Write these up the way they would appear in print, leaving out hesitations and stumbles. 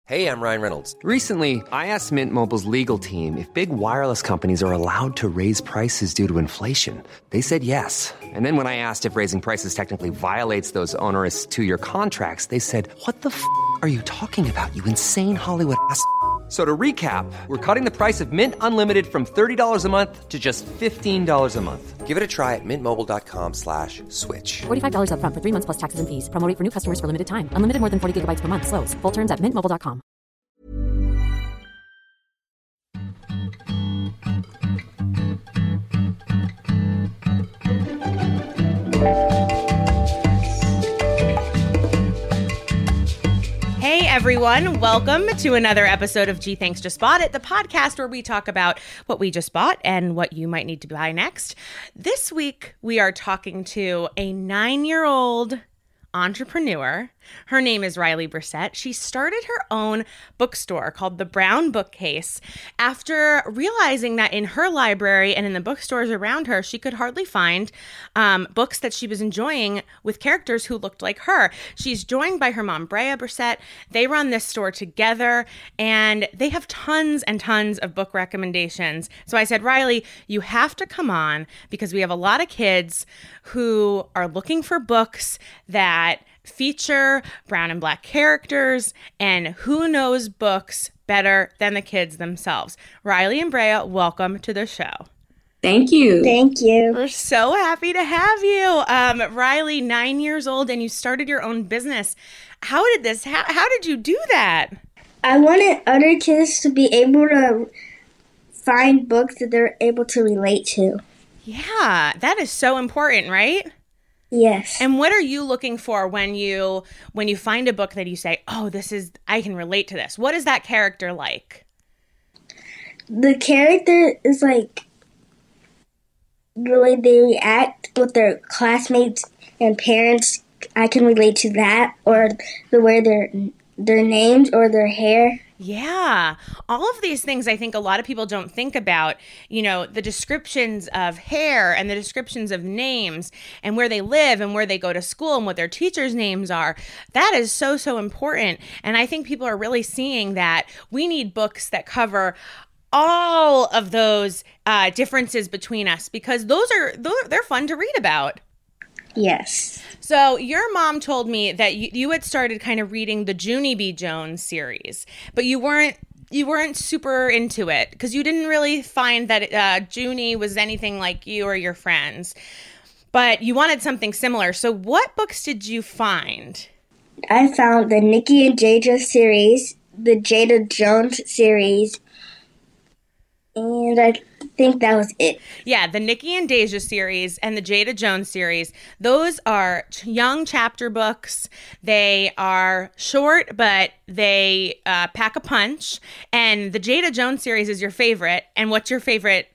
Hey, I'm Ryan Reynolds. Recently, I asked Mint Mobile's legal team if big wireless companies are allowed to raise prices due to inflation. They said yes. And then when I asked if raising prices technically violates those onerous two-year contracts, they said, "What the f*** are you talking about, you insane Hollywood ass?" So to recap, we're cutting the price of Mint Unlimited from $30 a month to just $15 a month. Give it a try at mintmobile.com/switch. $45 up front for 3 months plus taxes and fees. Promo rate for new customers for limited time. Unlimited more than 40 gigabytes per month. Slows full terms at mintmobile.com. Hey everyone, welcome to another episode of Gee Thanks Just Bought It, the podcast where we talk about what we just bought and what you might need to buy next. This week we are talking to a 9-year-old entrepreneur. Her name is Riley Brissett. She started her own bookstore called The Brown Bookcase after realizing that in her library and in the bookstores around her, she could hardly find books that she was enjoying with characters who looked like her. She's joined by her mom, Brea Brissett. They run this store together and they have tons and tons of book recommendations. So I said, Riley, you have to come on because we have a lot of kids who are looking for books that feature brown and black characters, and who knows books better than the kids themselves. Riley and Brea, welcome to the show. Thank you. Thank you. We're so happy to have you. Riley, 9 years old, and you started your own business. How did this, how did you do that? I wanted other kids to be able to find books that they're able to relate to. Yeah, that is so important, right? Yes. And what are you looking for when you find a book that you say, oh, I can relate to this? What is that character like? The character is like the way they react with their classmates and parents. I can relate to that, or the way their names or their hair. Yeah. All of these things I think a lot of people don't think about, you know, the descriptions of hair and the descriptions of names and where they live and where they go to school and what their teachers' names are. That is so, so important. And I think people are really seeing that we need books that cover all of those differences between us because they're fun to read about. Yes. So your mom told me that you had started kind of reading the Junie B. Jones series, but you weren't super into it because you didn't really find that Junie was anything like you or your friends, but you wanted something similar. So what books did you find? I found the Nikki and Jada series, the Jada Jones series, and I think that was it. Yeah, the Nikki and Deja series and the Jada Jones series. Those are young chapter books. They are short, but they pack a punch. And the Jada Jones series is your favorite. And what's your favorite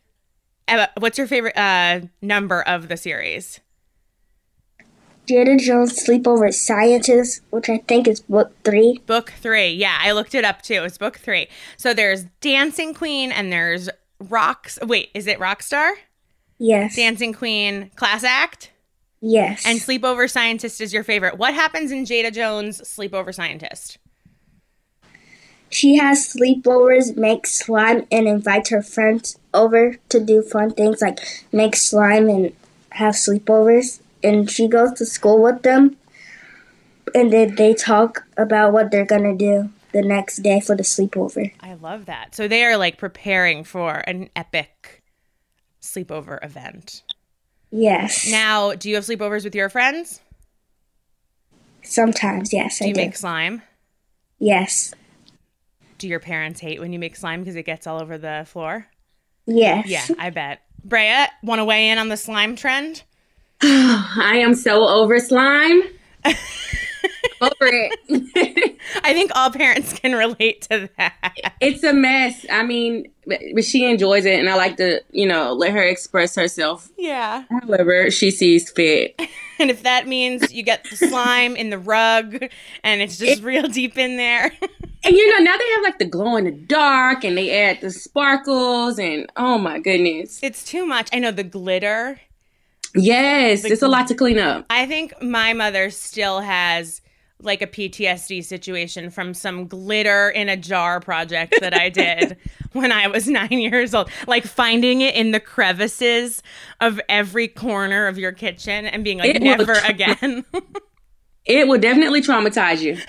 number of the series? Jada Jones Sleepover Scientist, which I think is book 3. Book 3. Yeah, I looked it up too. It's book 3. So there's Dancing Queen and there's is it Rockstar? Yes. Dancing Queen, Class Act? Yes. And Sleepover Scientist is your favorite. What happens in Jada Jones' Sleepover Scientist? She has sleepovers, makes slime, and invites her friends over to do fun things like make slime and have sleepovers. And she goes to school with them, and then they talk about what they're going to do the next day for the sleepover. I love that. So they are like preparing for an epic sleepover event. Yes. Now, do you have sleepovers with your friends? Sometimes, yes, I do. Do you make slime? Yes. Do your parents hate when you make slime because it gets all over the floor? Yes. Yeah, I bet. Brea, want to weigh in on the slime trend? I am so over slime. Over it. I think all parents can relate to that. It's a mess. I mean, but she enjoys it, and I like to, let her express herself. Yeah. However she sees fit. And if that means you get the slime in the rug and it's just real deep in there. And now they have like the glow in the dark and they add the sparkles and oh my goodness. It's too much. I know the glitter. Yes, it's a lot to clean up. I think my mother still has like a PTSD situation from some glitter in a jar project that I did when I was 9 years old. Like finding it in the crevices of every corner of your kitchen and being like, never again. It will definitely traumatize you.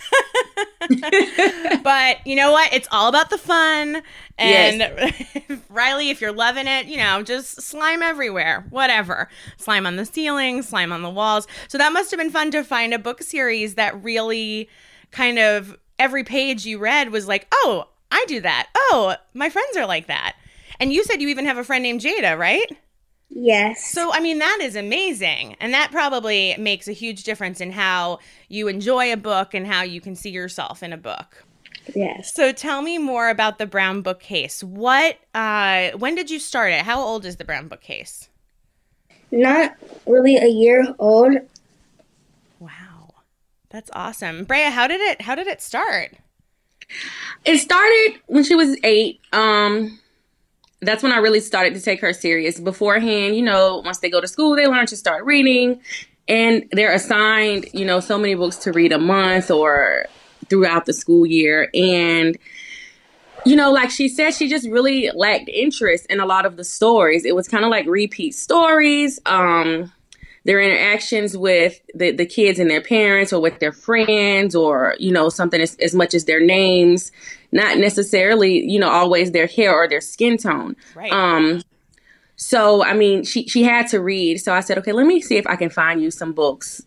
But you know what? It's all about the fun. And Yes. Riley, if you're loving it, just slime everywhere. Whatever. Slime on the ceiling, slime on the walls. So that must have been fun to find a book series that really kind of every page you read was like, oh, I do that. Oh, my friends are like that. And you said you even have a friend named Jada, right? Yes. So, I mean, that is amazing. And that probably makes a huge difference in how you enjoy a book and how you can see yourself in a book. Yes. So tell me more about the Brown Bookcase. When did you start it? How old is the Brown Bookcase? Not really a year old. Wow. That's awesome. Brea, how did it start? It started when she was 8. That's when I really started to take her serious. Beforehand, once they go to school, they learn to start reading, and they're assigned, so many books to read a month or throughout the school year. And, like she said, she just really lacked interest in a lot of the stories. It was kind of like repeat stories. Their interactions with the kids and their parents or with their friends or, something as much as their names, not necessarily, always their hair or their skin tone. Right. So, I mean, she had to read. So I said, okay, let me see if I can find you some books.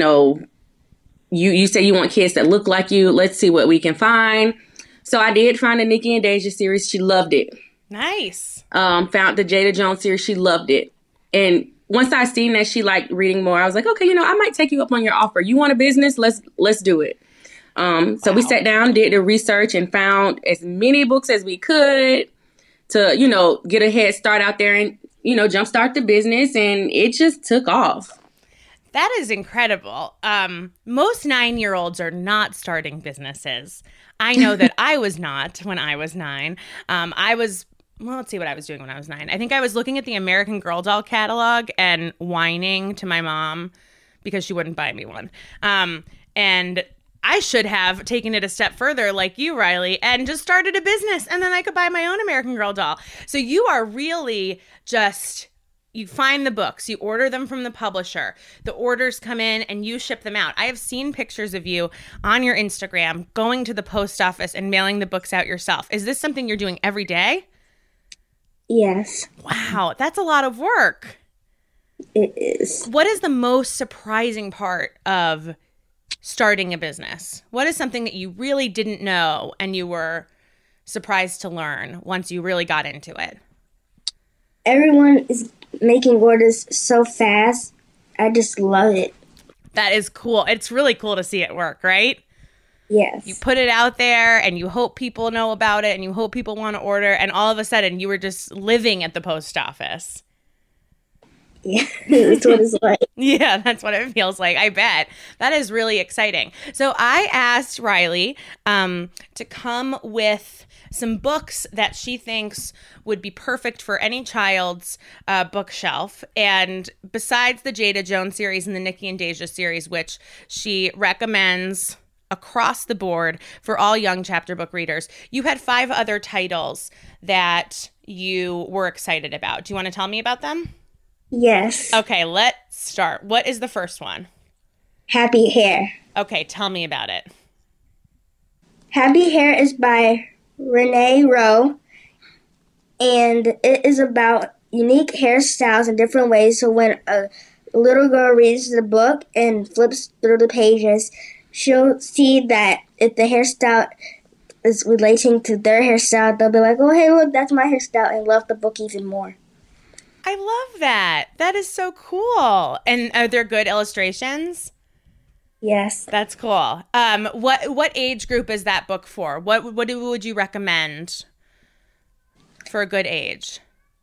You say you want kids that look like you. Let's see what we can find. So I did find the Nikki and Deja series. She loved it. Nice. Found the Jada Jones series. She loved it. And once I seen that she liked reading more, I was like, okay, I might take you up on your offer. You want a business? Let's do it. So we sat down, did the research, and found as many books as we could to, get a head start out there and, jumpstart the business. And it just took off. That is incredible. Most 9-year-olds are not starting businesses. I know that I was not when I was 9. Let's see what I was doing when I was 9. I think I was looking at the American Girl doll catalog and whining to my mom because she wouldn't buy me one. And I should have taken it a step further like you, Riley, and just started a business, and then I could buy my own American Girl doll. So you are really just... You find the books, you order them from the publisher, the orders come in, and you ship them out. I have seen pictures of you on your Instagram going to the post office and mailing the books out yourself. Is this something you're doing every day? Yes. Wow, that's a lot of work. It is. What is the most surprising part of starting a business? What is something that you really didn't know and you were surprised to learn once you really got into it? Everyone is making orders so fast. I just love it. That is cool. It's really cool to see it work, right? Yes. You put it out there and you hope people know about it and you hope people want to order, and all of a sudden you were just living at the post office. Yeah, that's what it's like. Yeah, that's what it feels like. I bet. That is really exciting. So I asked Riley to come with some books that she thinks would be perfect for any child's bookshelf. And besides the Jada Jones series and the Nikki and Deja series, which she recommends across the board for all young chapter book readers, you had 5 other titles that you were excited about. Do you want to tell me about them? Yes. Okay, let's start. What is the first one? Happy Hair. Okay, tell me about it. Happy Hair is by Renee Rowe, and it is about unique hairstyles in different ways. So when a little girl reads the book and flips through the pages, she'll see that if the hairstyle is relating to their hairstyle, they'll be like, oh, hey, look, that's my hairstyle, and love the book even more. I love that. That is so cool. And are there good illustrations? Yes. That's cool. What age group is that book for? What would you recommend for a good age?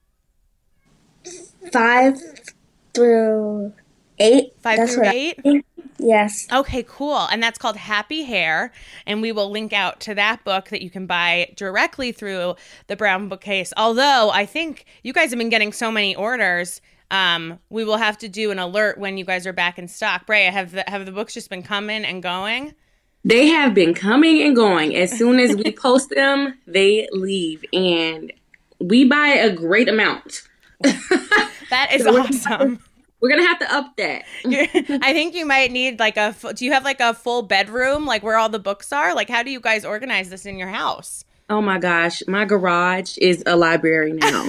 5 through 8. 5 That's through what 8? I think. Yes. Okay, cool. And that's called Happy Hair. And we will link out to that book that you can buy directly through the Brown Bookcase. Although I think you guys have been getting so many orders, we will have to do an alert when you guys are back in stock. Brea, have the books just been coming and going? They have been coming and going. As soon as we post them, they leave. And we buy a great amount. That is awesome. We're going to have to up that. I think you might need like do you have like a full bedroom, like where all the books are? Like, how do you guys organize this in your house? Oh my gosh, my garage is a library now.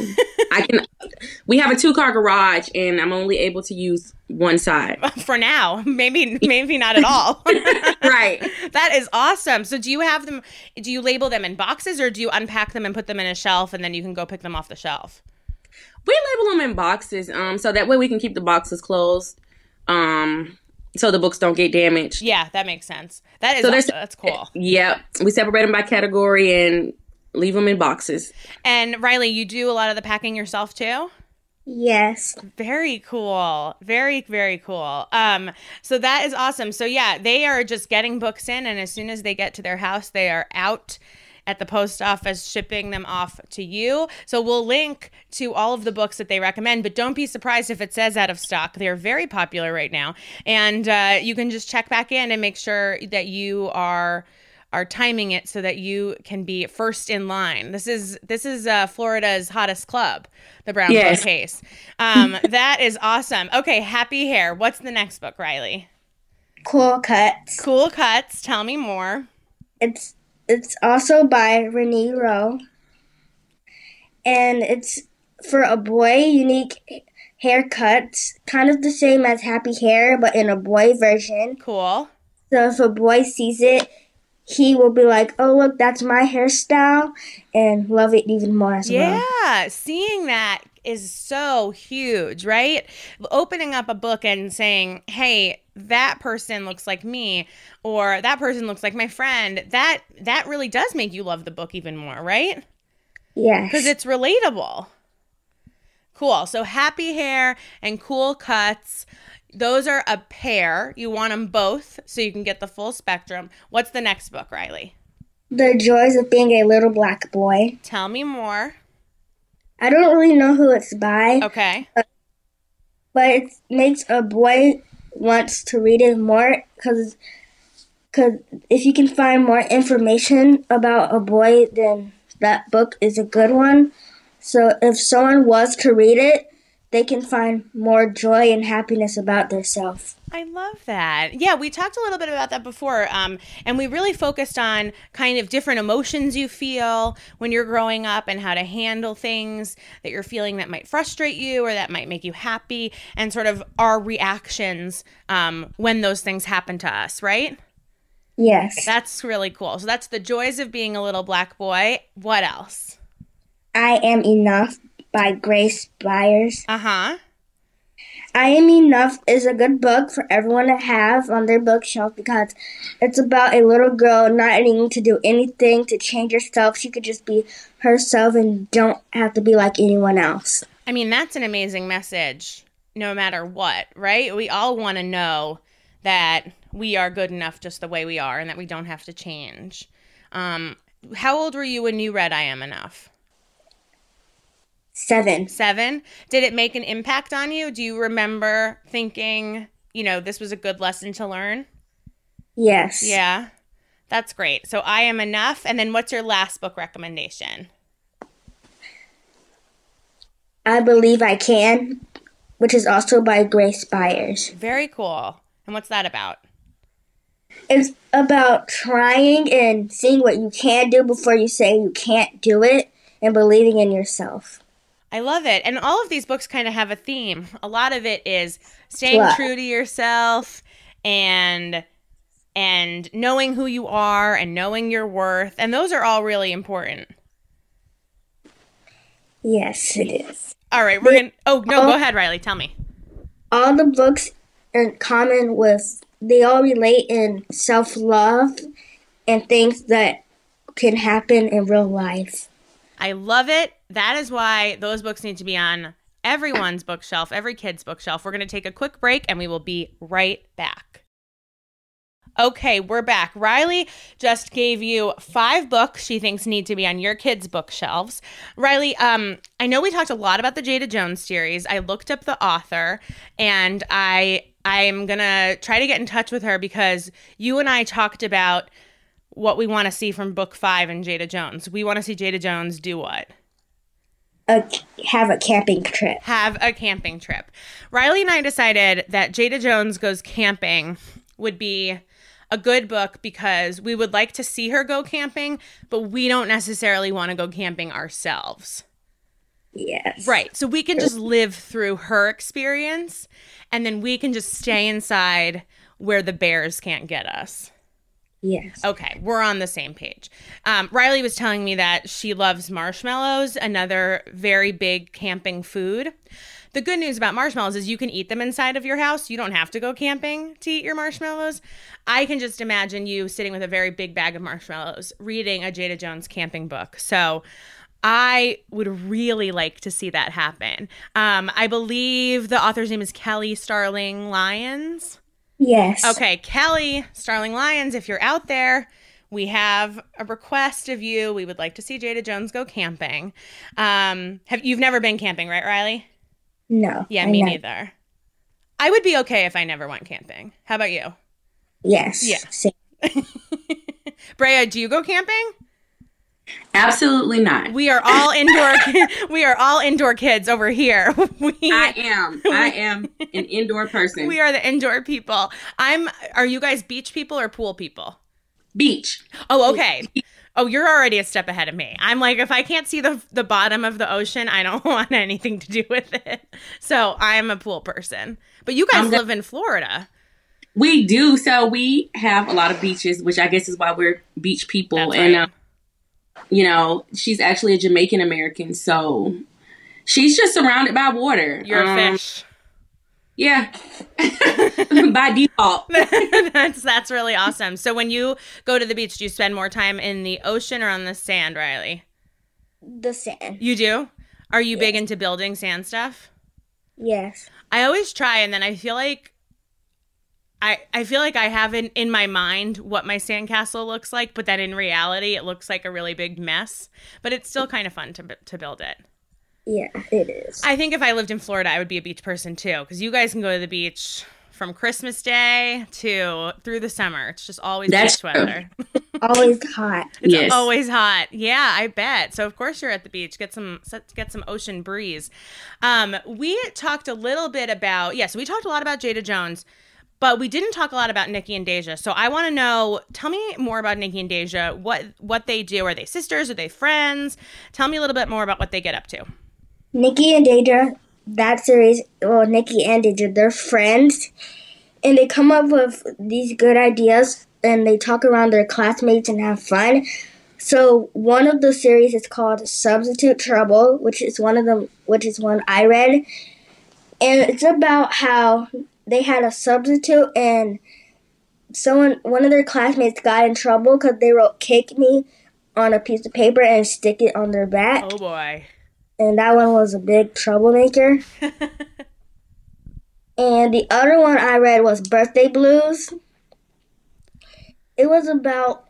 We have a 2-car garage and I'm only able to use one side. For now, maybe not at all. Right. That is awesome. So do you label them in boxes, or do you unpack them and put them in a shelf and then you can go pick them off the shelf? We label them in boxes, so that way we can keep the boxes closed, so the books don't get damaged. Yeah, that makes sense. That's cool. Yeah, we separate them by category and leave them in boxes. And Riley, you do a lot of the packing yourself too? Yes. Very cool. Very, very cool. So that is awesome. So yeah, they are just getting books in, and as soon as they get to their house, they are out at the post office shipping them off to you. So we'll link to all of the books that they recommend, but don't be surprised if it says out of stock. They're very popular right now. And you can just check back in and make sure that you are timing it so that you can be first in line. This is Florida's hottest club, the Brown Book case. That is awesome. Okay, Happy Hair. What's the next book, Riley? Cool Cuts. Cool Cuts. Tell me more. It's also by Renee Rowe. And it's for a boy, unique haircuts, kind of the same as Happy Hair, but in a boy version. Cool. So if a boy sees it, he will be like, oh, look, that's my hairstyle, and love it even more as well. Yeah, seeing that is so huge, right? Opening up a book and saying, hey, that person looks like me, or that person looks like my friend, that really does make you love the book even more, right? Yes. Because it's relatable. Cool. So Happy Hair and Cool Cuts, those are a pair. You want them both so you can get the full spectrum. What's the next book, Riley? The Joys of Being a Little Black Boy. Tell me more. I don't really know who it's by. Okay. But it makes a boy wants to read it more because if you can find more information about a boy, then that book is a good one. So if someone was to read it, they can find more joy and happiness about themselves. I love that. Yeah, we talked a little bit about that before, and we really focused on kind of different emotions you feel when you're growing up and how to handle things that you're feeling that might frustrate you or that might make you happy, and sort of our reactions when those things happen to us, right? Yes. That's really cool. So that's The Joys of Being a Little Black Boy. What else? I Am Enough by Grace Byers. Uh-huh. I Am Enough is a good book for everyone to have on their bookshelf because it's about a little girl not needing to do anything to change herself. She could just be herself and don't have to be like anyone else. I mean, that's an amazing message no matter what, right? We all want to know that we are good enough just the way we are and that we don't have to change. How old were you when you read I Am Enough? 7. 7? Did it make an impact on you? Do you remember thinking, this was a good lesson to learn? Yes. Yeah. That's great. So I Am Enough. And then what's your last book recommendation? I Believe I Can, which is also by Grace Byers. Very cool. And what's that about? It's about trying and seeing what you can do before you say you can't do it and believing in yourself. I love it. And all of these books kind of have a theme. A lot of it is staying true to yourself and knowing who you are and knowing your worth. And those are all really important. Yes, it is. All right. Go ahead, Riley. Tell me. All the books in common they all relate in self-love and things that can happen in real life. I love it. That is why those books need to be on everyone's bookshelf, every kid's bookshelf. We're going to take a quick break and we will be right back. Okay, we're back. Riley just gave you 5 books she thinks need to be on your kids' bookshelves. Riley, I know we talked a lot about the Jada Jones series. I looked up the author and I I'm going to try to get in touch with her because you and I talked about what we want to see from book 5 in Jada Jones. We want to see Jada Jones do what? Have a camping trip. Have a camping trip. Riley and I decided that Jada Jones Goes Camping would be a good book because we would like to see her go camping, but we don't necessarily want to go camping ourselves. Yes. Right. So we can just live through her experience, and then we can just stay inside where the bears can't get us. Yes. Okay, we're on the same page. Riley was telling me that she loves marshmallows, another very big camping food. The good news about marshmallows is you can eat them inside of your house. You don't have to go camping to eat your marshmallows. I can just imagine you sitting with a very big bag of marshmallows reading a Jada Jones camping book. So I would really like to see that happen. I believe the author's name is Kelly Starling Lyons. Yes. Okay, Kelly Starling Lyons, if you're out there, we have a request of you. We would like to see Jada Jones go camping. You've never been camping, right, Riley? No. Yeah, me neither. I would be okay if I never went camping. How about you? Yes. Yeah. Same. Brea, do you go camping? Absolutely not. We are all indoor. We are all indoor kids over here. I am an indoor person. We are the indoor people. Are you guys beach people or pool people? Beach. Oh, okay. Oh, you're already a step ahead of me. I'm like, if I can't see the bottom of the ocean, I don't want anything to do with it. So I'm a pool person. But you guys live in Florida. We do. So we have a lot of beaches, which I guess is why we're beach people. That's right. And you know, she's actually a Jamaican American, so she's just surrounded by water. You're a fish. Yeah. By default. That's really awesome. So when you go to the beach, do you spend more time in the ocean or on the sand, Riley? The sand. You do? Are you big into building sand stuff? Yes. I always try, and then I feel like I have in my mind what my sandcastle looks like, but then in reality, it looks like a really big mess. But it's still kind of fun to build it. Yeah, it is. I think if I lived in Florida, I would be a beach person too, because you guys can go to the beach from Christmas Day to through the summer. It's just always beach weather. Always hot. It's always hot. Yeah, I bet. So of course you're at the beach. Get some ocean breeze. We talked a little bit about so we talked a lot about Jada Jones. But we didn't talk a lot about Nikki and Deja. So I want to know, tell me more about Nikki and Deja, what they do. Are they sisters? Are they friends? Tell me a little bit more about what they get up to. Nikki and Deja, that series, Nikki and Deja, they're friends. And they come up with these good ideas and they talk around their classmates and have fun. So one of the series is called Substitute Trouble, which is one I read. And it's about how they had a substitute and one of their classmates got in trouble because they wrote "kick me" on a piece of paper and stick it on their back. Oh boy. And that one was a big troublemaker. And the other one I read was Birthday Blues. It was about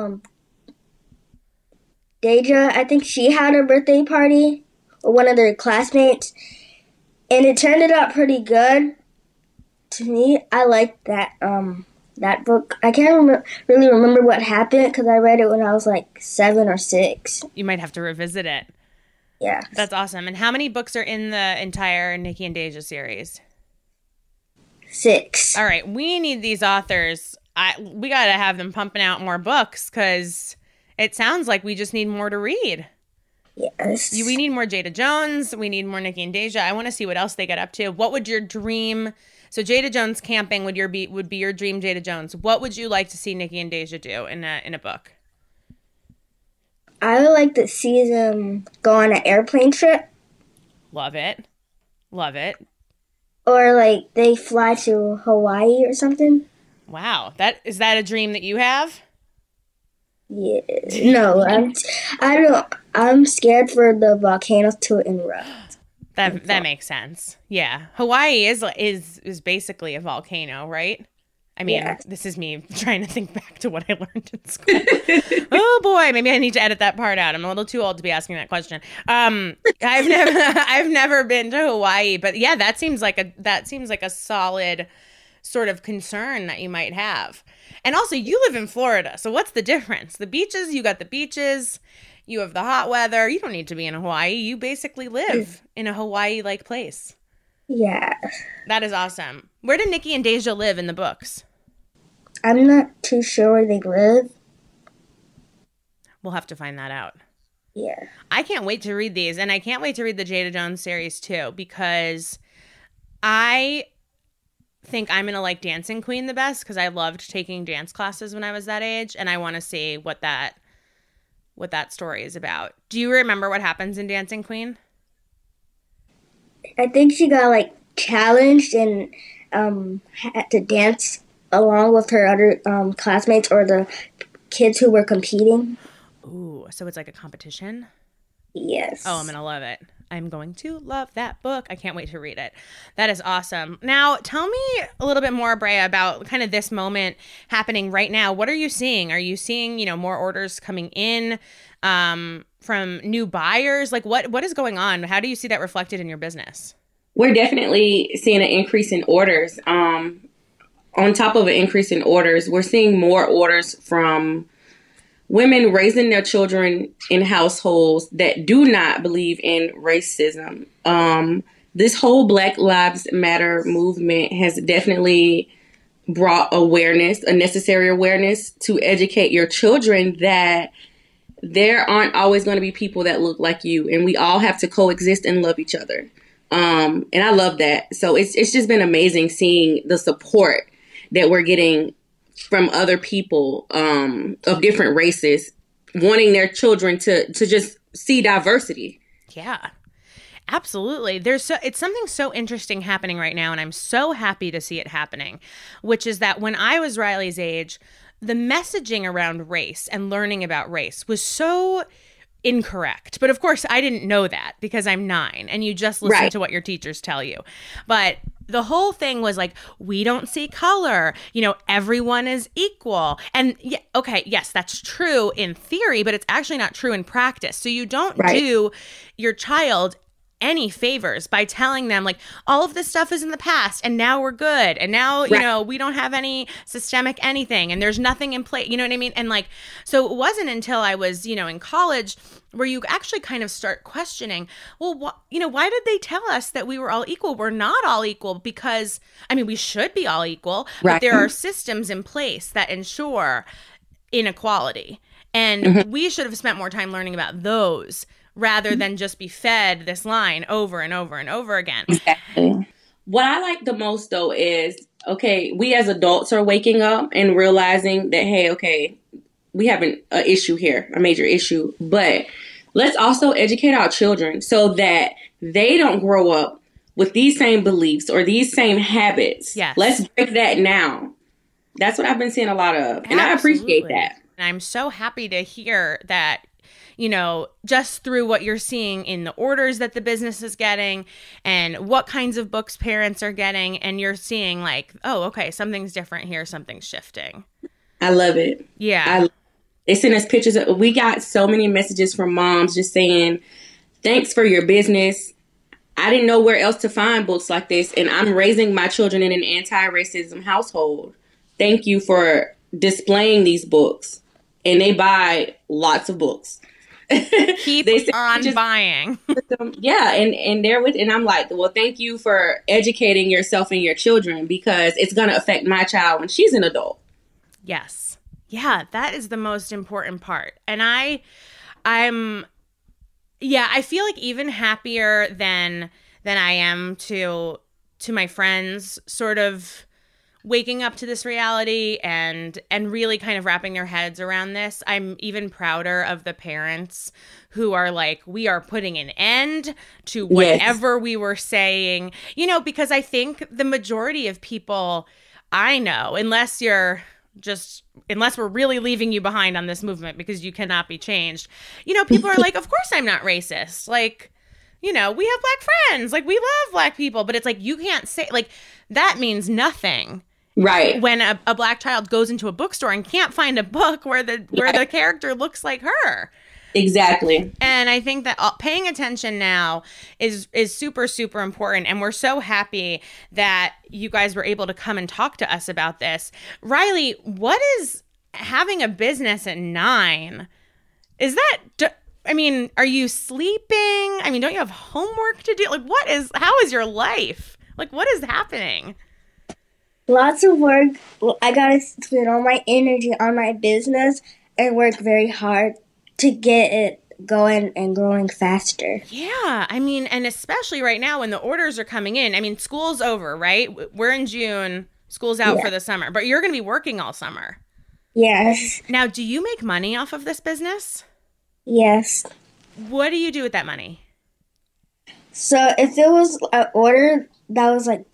Deja. I think she had a birthday party with one of their classmates. And it turned out pretty good. To me, I liked that book. I can't really remember what happened because I read it when I was like 7 or 6. You might have to revisit it. Yeah. That's awesome. And how many books are in the entire Nikki and Deja series? 6. All right. We need these authors. We got to have them pumping out more books because it sounds like we just need more to read. Yes. We need more Jada Jones. We need more Nikki and Deja. I want to see what else they get up to. What would your dream... So Jada Jones camping would be your dream Jada Jones. What would you like to see Nikki and Deja do in a book? I would like to see them go on an airplane trip. Love it. Love it. Or like they fly to Hawaii or something. Wow. Is that a dream that you have? Yeah. No, I'm scared for the volcanoes to erupt. That makes sense. Yeah. Hawaii is basically a volcano, right? I mean, This is me trying to think back to what I learned in school. Oh boy, maybe I need to edit that part out. I'm a little too old to be asking that question. I've never been to Hawaii, but yeah, that seems like a solid sort of concern that you might have. And also, you live in Florida, so what's the difference? The beaches, you got the beaches, you have the hot weather. You don't need to be in Hawaii. You basically live in a Hawaii-like place. Yeah. That is awesome. Where do Nikki and Deja live in the books? I'm not too sure where they live. We'll have to find that out. Yeah. I can't wait to read these, and I can't wait to read the Jada Jones series too, because I think I'm going to like Dancing Queen the best because I loved taking dance classes when I was that age, and I want to see what that story is about. Do you remember what happens in Dancing Queen? I think she got like challenged and had to dance along with her other classmates or the kids who were competing. Ooh, so it's like a competition? Yes. Oh, I'm going to love it. I'm going to love that book. I can't wait to read it. That is awesome. Now, tell me a little bit more, Brea, about kind of this moment happening right now. What are you seeing? Are you seeing, more orders coming in from new buyers? Like, what is going on? How do you see that reflected in your business? We're definitely seeing an increase in orders. On top of an increase in orders, we're seeing more orders from women raising their children in households that do not believe in racism. This whole Black Lives Matter movement has definitely brought awareness, a necessary awareness to educate your children that there aren't always going to be people that look like you, and we all have to coexist and love each other. And I love that. So it's just been amazing seeing the support that we're getting from other people of different races wanting their children to just see diversity. Yeah, absolutely. It's something so interesting happening right now, and I'm so happy to see it happening, which is that when I was Riley's age, the messaging around race and learning about race was so incorrect. But of course, I didn't know that because I'm 9 and you just listen to what your teachers tell you. But the whole thing was like, we don't see color, everyone is equal. And yes, that's true in theory, but it's actually not true in practice. So you don't do your child any favors by telling them like all of this stuff is in the past and now we're good and now we don't have any systemic anything and there's nothing in place, you know what I mean? And like, so it wasn't until I was in college where you actually kind of start questioning, well, why did they tell us that we were all equal? We're not all equal because we should be all equal, but there are systems in place that ensure inequality, and we should have spent more time learning about those rather than just be fed this line over and over and over again. Exactly. What I like the most, though, is, we as adults are waking up and realizing that, hey, we have an issue here, a major issue. But let's also educate our children so that they don't grow up with these same beliefs or these same habits. Yes. Let's break that now. That's what I've been seeing a lot of. And I appreciate that. And I'm so happy to hear that just through what you're seeing in the orders that the business is getting and what kinds of books parents are getting, and you're seeing like, oh, okay, something's different here, something's shifting. I love it. Yeah. They sent us pictures. We got so many messages from moms just saying, thanks for your business. I didn't know where else to find books like this, and I'm raising my children in an anti-racism household. Thank you for displaying these books. And they buy lots of books. Keep on buying. Yeah, and they're and I'm like, well, thank you for educating yourself and your children because it's going to affect my child when she's an adult. Yes. Yeah, that is the most important part. And I feel like even happier than I am to my friends sort of waking up to this reality and really kind of wrapping their heads around this. I'm even prouder of the parents who are like, we are putting an end to whatever we were saying, because I think the majority of people I know, unless we're really leaving you behind on this movement because you cannot be changed, people are like, of course I'm not racist. Like, we have Black friends, like we love Black people, but it's like, you can't say like, that means nothing. Right. When a Black child goes into a bookstore and can't find a book where the character looks like her. Exactly. And I think that paying attention now is super, super important. And we're so happy that you guys were able to come and talk to us about this. Riley, what is having a business at 9? Is that, I mean, are you sleeping? I mean, don't you have homework to do? Like, how is your life? Like, what is happening? Lots of work. I gotta spend all my energy on my business and work very hard to get it going and growing faster. Yeah, I mean, and especially right now when the orders are coming in. I mean, school's over, right? We're in June. School's out for the summer, but you're going to be working all summer. Yes. Now, do you make money off of this business? Yes. What do you do with that money? So if it was an order that was like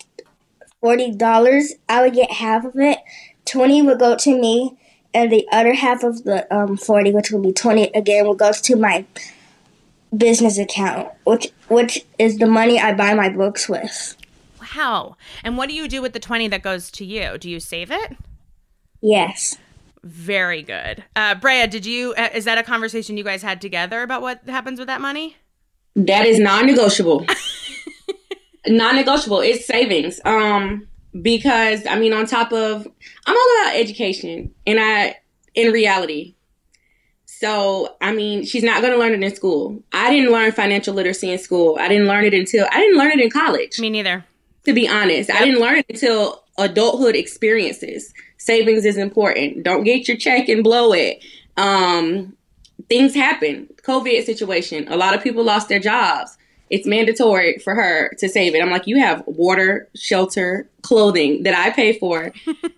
$40, I would get half of it. 20 would go to me, and the other half of the 40, which would be 20 again, would go to my business account, which is the money I buy my books with. Wow. And what do you do with the 20 that goes to you? Do you save it? Yes. Very good. Brea, is that a conversation you guys had together about what happens with that money? That is non-negotiable. Non-negotiable. It's savings. Because I mean, on top of, I'm all about education in reality. So, I mean, she's not going to learn it in school. I didn't learn financial literacy in school. I didn't learn it in college. Me neither. To be honest, yep. I didn't learn it until adulthood experiences. Savings is important. Don't get your check and blow it. Things happen. COVID situation. A lot of people lost their jobs. It's mandatory for her to save it. I'm like, you have water, shelter, clothing that I pay for.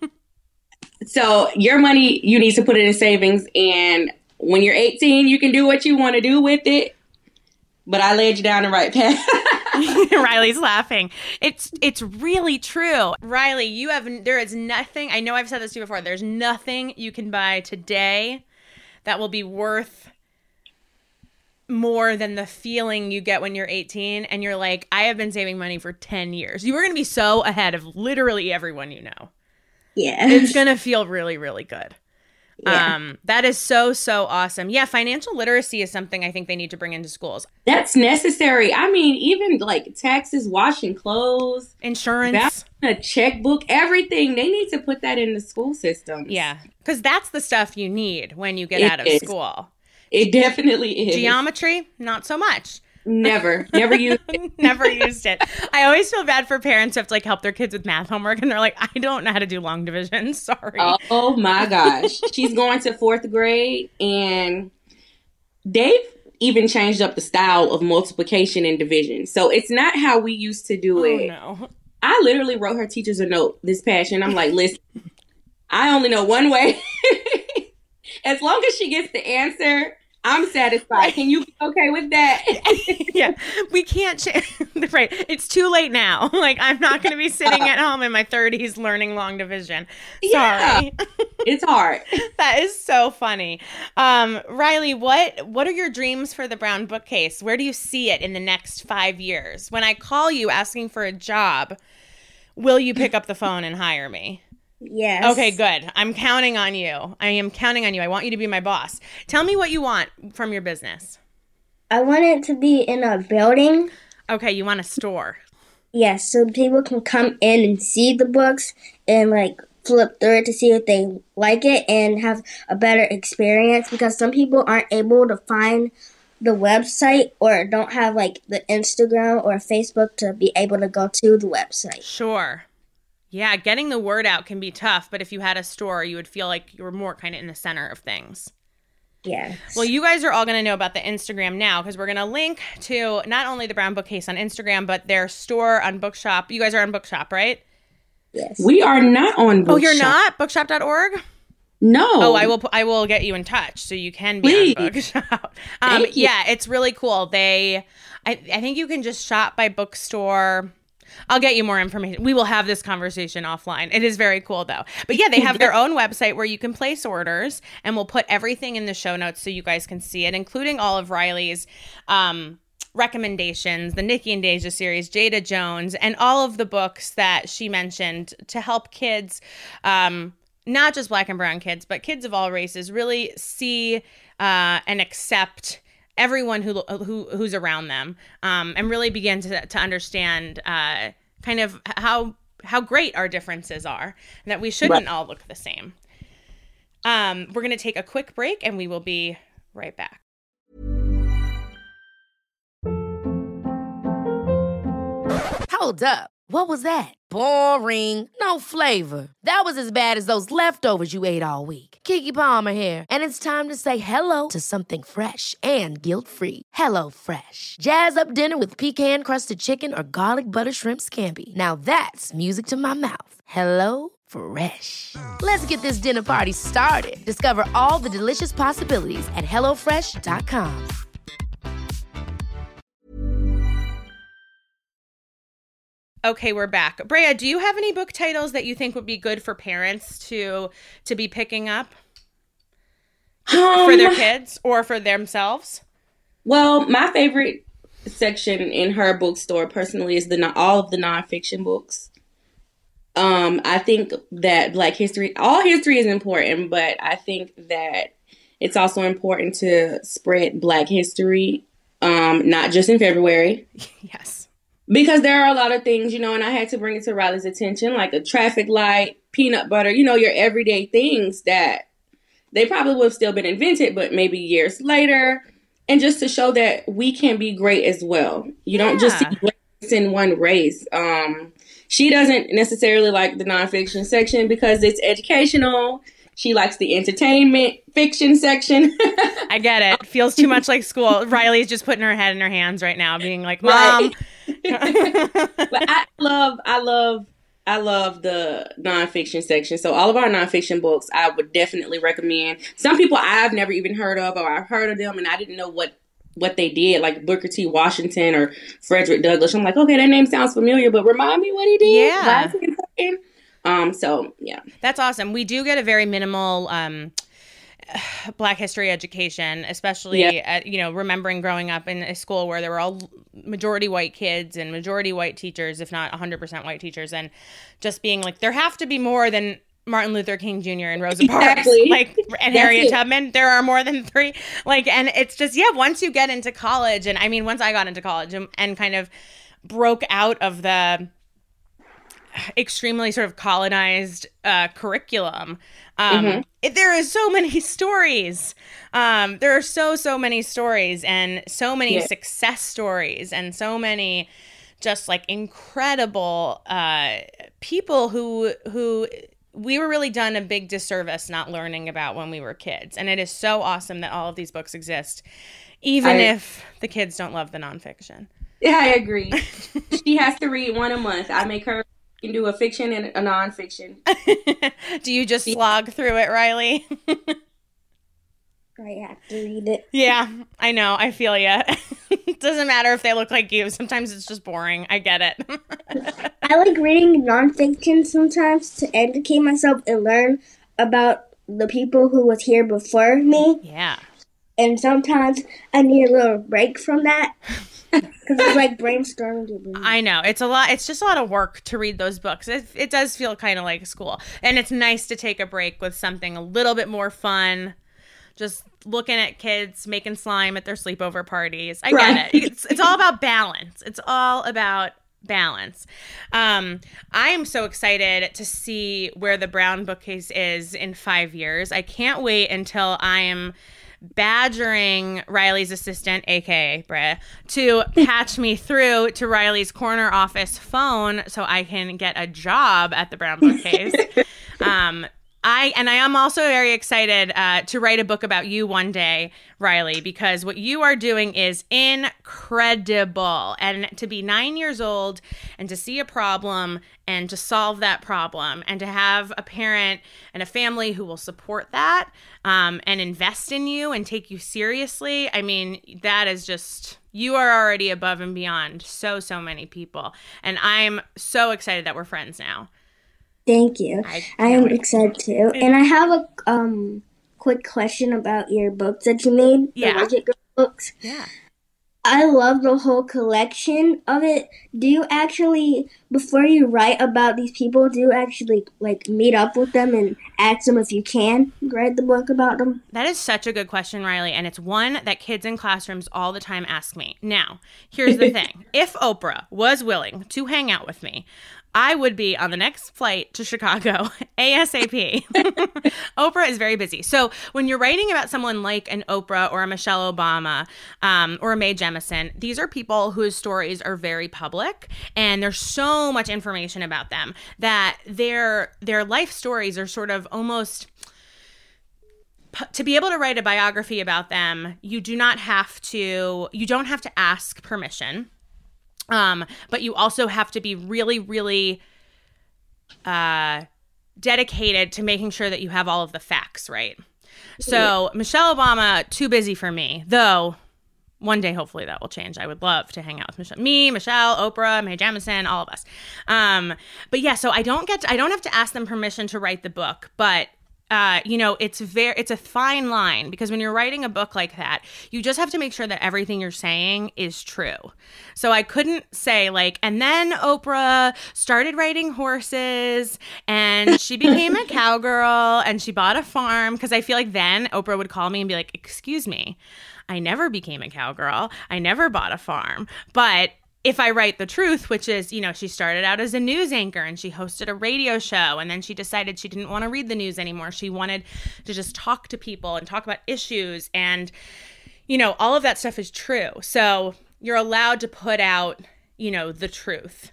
So your money, you need to put it in savings. And when you're 18, you can do what you want to do with it. But I led you down the right path. Riley's laughing. It's really true. Riley, there is nothing, I know I've said this to you before, there's nothing you can buy today that will be worth more than the feeling you get when you're 18 and you're like, I have been saving money for 10 years. You are going to be so ahead of literally everyone you know. Yeah. It's going to feel really, really good. Yeah. That is so, so awesome. Yeah, financial literacy is something I think they need to bring into schools. That's necessary. I mean, even like taxes, washing clothes, insurance, a checkbook, everything. They need to put that in the school system. Yeah, because that's the stuff you need when you get out of school. It definitely is. Geometry, not so much. Never used it. Never used it. I always feel bad for parents who have to like help their kids with math homework and they're like, I don't know how to do long division. Sorry. Oh my gosh. She's going to 4th grade and they've even changed up the style of multiplication and division. So it's not how we used to do it. No. I literally wrote her teachers a note this past year and I'm like, listen, I only know one way. As long as she gets the answer, I'm satisfied. Can you be okay with that? Yeah, we can't change. Right. It's too late now. Like, I'm not going to be sitting at home in my 30s learning long division. Sorry. Yeah, it's hard. That is so funny. Riley, what are your dreams for the Brown Bookcase? Where do you see it in the next 5 years? When I call you asking for a job, will you pick up the phone and hire me? Yes. Okay, good. I'm counting on you. I am counting on you. I want you to be my boss. Tell me what you want from your business. I want it to be in a building. Okay, you want a store. Yes, so people can come in and see the books and like flip through it to see if they like it and have a better experience because some people aren't able to find the website or don't have like the Instagram or Facebook to be able to go to the website. Sure. Yeah, getting the word out can be tough, but if you had a store, you would feel like you were more kind of in the center of things. Yes. Well, you guys are all going to know about the Instagram now because we're going to link to not only the Brown Bookcase on Instagram, but their store on Bookshop. You guys are on Bookshop, right? Yes. We are not on Bookshop. Oh, you're not? Bookshop.org? No. Oh, I will get you in touch so you can be on Bookshop. Thank you. Yeah, it's really cool. I think you can just shop by bookstore. I'll get you more information. We will have this conversation offline. It is very cool, though. But yeah, they have their own website where you can place orders, and we'll put everything in the show notes so you guys can see it, including all of Riley's recommendations, the Nikki and Deja series, Jada Jones, and all of the books that she mentioned to help kids not just Black and brown kids, but kids of all races really see and accept everyone who's around them, and really begin to understand kind of how great our differences are, and that we shouldn't all look the same. We're going to take a quick break, and we will be right back. Hold up. What was that? Boring. No flavor. That was as bad as those leftovers you ate all week. Keke Palmer here, and it's time to say hello to something fresh and guilt-free. Hello Fresh. Jazz up dinner with pecan-crusted chicken or garlic butter shrimp scampi. Now that's music to my mouth. Hello Fresh. Let's get this dinner party started. Discover all the delicious possibilities at hellofresh.com. Okay, we're back. Brea, do you have any book titles that you think would be good for parents to be picking up for their kids or for themselves? Well, my favorite section in her bookstore personally is all of the nonfiction books. I think that all history is important, but I think that it's also important to spread Black history, not just in February. Yes. Because there are a lot of things, and I had to bring it to Riley's attention, like a traffic light, peanut butter, your everyday things that they probably would have still been invented, but maybe years later. And just to show that we can be great as well. You don't just see race in one race. She doesn't necessarily like the nonfiction section because it's educational. She likes the entertainment fiction section. I get it. Feels too much like school. Riley's just putting her head in her hands right now, being like, Mom. Right. But I love the nonfiction section. So all of our nonfiction books, I would definitely recommend. Some people I've never even heard of, or I've heard of them and I didn't know what they did, like Booker T. Washington or Frederick Douglass. I'm like, okay, that name sounds familiar, but remind me what he did. Yeah. So yeah, that's awesome. We do get a very minimal Black history education, especially remembering growing up in a school where there were all majority white kids and majority white teachers, if not 100% white teachers, and just being like, there have to be more than Martin Luther King Jr. and Rosa Parks, and Harriet Tubman. There are more than three. And it's just, once you get into college, and I mean, once I got into college and kind of broke out of the extremely sort of colonized curriculum, there is so many stories. There are so many stories and so many success stories and so many just incredible people who we were really done a big disservice not learning about when we were kids. And it is so awesome that all of these books exist, even if the kids don't love the nonfiction. Yeah, I agree. She has to read one a month. I make her do a fiction and a nonfiction. Do you just slog through it, Riley? I have to read it. Yeah, I know. I feel you. It doesn't matter if they look like you. Sometimes it's just boring. I get it. I like reading nonfiction sometimes to educate myself and learn about the people who was here before me. Yeah. And sometimes I need a little break from that. Because it's like brainstorming. I know. It's a lot. It's just a lot of work to read those books. It does feel kind of like school. And it's nice to take a break with something a little bit more fun. Just looking at kids making slime at their sleepover parties. I get it. It's all about balance. It's all about balance. I am so excited to see where the Brown bookcase is in 5 years. I can't wait until I am badgering Riley's assistant, aka Brea, to patch me through to Riley's corner office phone so I can get a job at the Brown bookcase. I am also very excited to write a book about you one day, Riley, because what you are doing is incredible. And to be 9 years old and to see a problem and to solve that problem and to have a parent and a family who will support that and invest in you and take you seriously, I mean, that is just, you are already above and beyond so many people. And I'm so excited that we're friends now. Thank you. I am excited too. And I have a quick question about your books that you made. Yeah. The Widget Girl books. Yeah. I love the whole collection of it. Do you actually, before you write about these people, do you actually like meet up with them and ask them if you can write the book about them? That is such a good question, Riley, and it's one that kids in classrooms all the time ask me. Now, here's the thing. If Oprah was willing to hang out with me, I would be on the next flight to Chicago ASAP. Oprah is very busy. So when you're writing about someone like an Oprah or a Michelle Obama or a Mae Jemison, these are people whose stories are very public, and there's so much information about them that their life stories are sort of almost... To be able to write a biography about them, you don't have to ask permission. But you also have to be really, really dedicated to making sure that you have all of the facts right. So Michelle Obama, too busy for me, though one day hopefully that will change. I would love to hang out with Michelle, Oprah, Mae Jemison, all of us. But yeah, so I don't have to ask them permission to write the book, but it's a fine line, because when you're writing a book like that, you just have to make sure that everything you're saying is true. So I couldn't say and then Oprah started riding horses and she became a cowgirl and she bought a farm, because I feel like then Oprah would call me and be like, excuse me, I never became a cowgirl. I never bought a farm. But if I write the truth, which is, she started out as a news anchor and she hosted a radio show, and then she decided she didn't want to read the news anymore. She wanted to just talk to people and talk about issues, and, all of that stuff is true. So you're allowed to put out, the truth.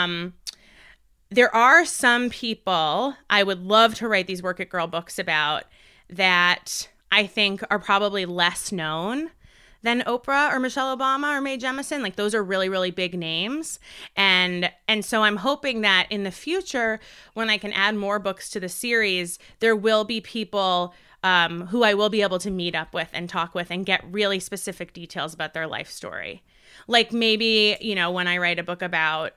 There are some people I would love to write these Work It Girl books about that I think are probably less known than Oprah or Michelle Obama or Mae Jemison. Those are really, really big names. And so I'm hoping that in the future, when I can add more books to the series, there will be people who I will be able to meet up with and talk with and get really specific details about their life story. Maybe, when I write a book about,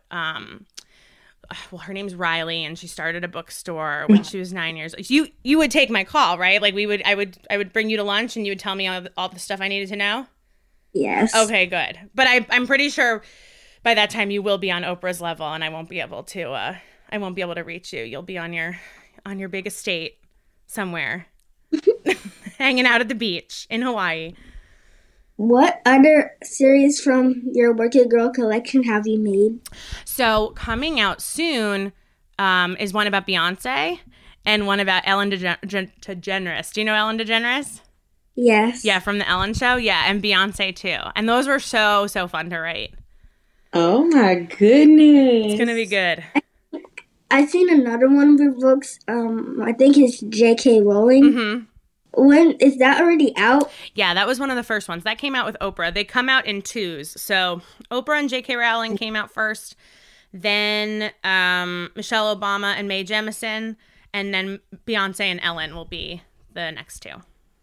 her name's Riley, and she started a bookstore when she was 9 years old. You would take my call, right? I would bring you to lunch and you would tell me all the stuff I needed to know? Yes. Okay, good. But I'm pretty sure by that time you will be on Oprah's level, and I won't be able to reach you. You'll be on your big estate somewhere, hanging out at the beach in Hawaii. What other series from your Work It Girl collection have you made? So coming out soon is one about Beyonce and one about Ellen DeGeneres. Do you know Ellen DeGeneres? Yes. Yeah, from the Ellen Show. Yeah, and Beyonce too. And those were so fun to write. Oh my goodness. It's going to be good. I've seen another one of your books. I think it's J.K. Rowling. Mm-hmm. When is that already out? Yeah, that was one of the first ones. That came out with Oprah. They come out in twos. So Oprah and J.K. Rowling came out first. Then Michelle Obama and Mae Jemison. And then Beyonce and Ellen will be the next two.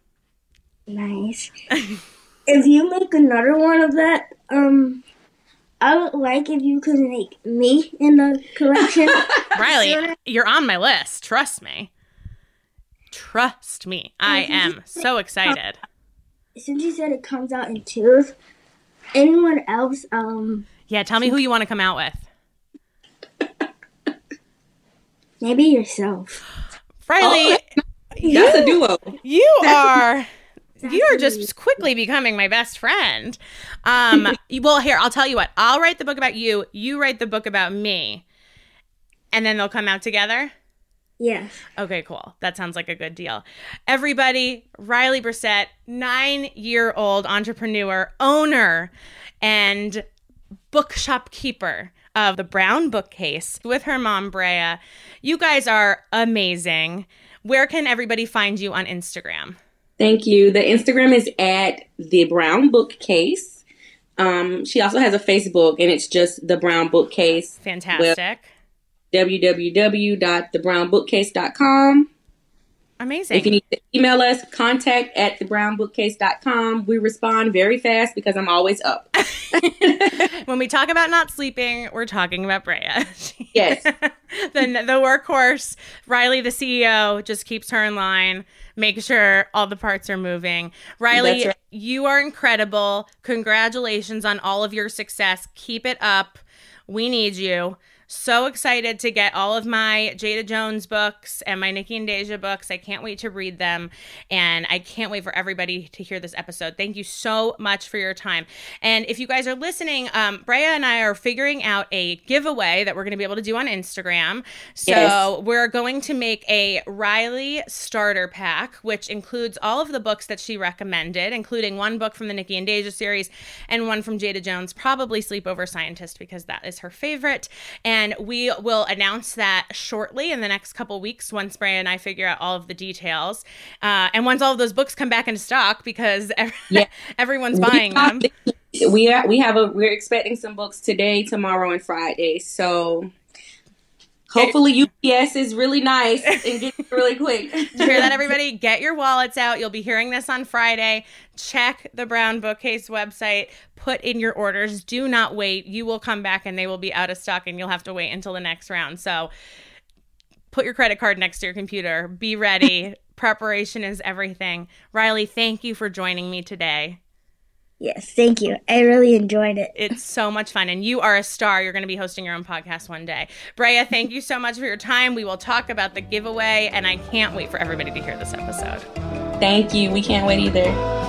Nice. If you make another one of that, I would like if you could make me in the collection. Riley, you're on my list. Trust me. I am so excited. Since you said it comes out in twos, anyone else? Yeah, tell me who you want to come out with. Maybe yourself. Riley, that's a duo. You are just quickly becoming my best friend. Well, here, I'll tell you what. I'll write the book about you. You write the book about me. And then they'll come out together? Yes. Okay, cool. That sounds like a good deal. Everybody, Riley Brissett, 9-year-old entrepreneur, owner, and bookshop keeper of the Brown Bookcase with her mom, Brea. You guys are amazing. Where can everybody find you on Instagram? Thank you. The Instagram is at The Brown Bookcase. She also has a Facebook, and it's just The Brown Bookcase. Fantastic. www.thebrownbookcase.com. Amazing. If you need to email us, contact@thebrownbookcase.com. We respond very fast because I'm always up. When we talk about not sleeping, we're talking about Brea. Yes. The workhorse. Riley, the CEO, just keeps her in line, make sure all the parts are moving. Riley, right. You are incredible. Congratulations on all of your success. Keep it up. We need you. So excited to get all of my Jada Jones books and my Nikki and Deja books. I can't wait to read them, and I can't wait for everybody to hear this episode. Thank you so much for your time. And if you guys are listening, Brea and I are figuring out a giveaway that we're going to be able to do on Instagram. So we're going to make a Riley starter pack, which includes all of the books that she recommended, including one book from the Nikki and Deja series and one from Jada Jones, probably Sleepover Scientist, because that is her favorite. And we will announce that shortly in the next couple weeks once Brea and I figure out all of the details. And once all of those books come back into stock, because everyone's buying them. We're expecting some books today, tomorrow, and Friday. So hopefully UPS is really nice and gets it really quick. Hear that, everybody? Get your wallets out. You'll be hearing this on Friday. Check the Brown Bookcase website. Put in your orders. Do not wait. You will come back and they will be out of stock and you'll have to wait until the next round. So put your credit card next to your computer. Be ready. Preparation is everything. Riley, thank you for joining me today. Yes, thank you. I really enjoyed it. It's so much fun. And you are a star. You're going to be hosting your own podcast one day. Brea, thank you so much for your time. We will talk about the giveaway, and I can't wait for everybody to hear this episode. Thank you. We can't wait either.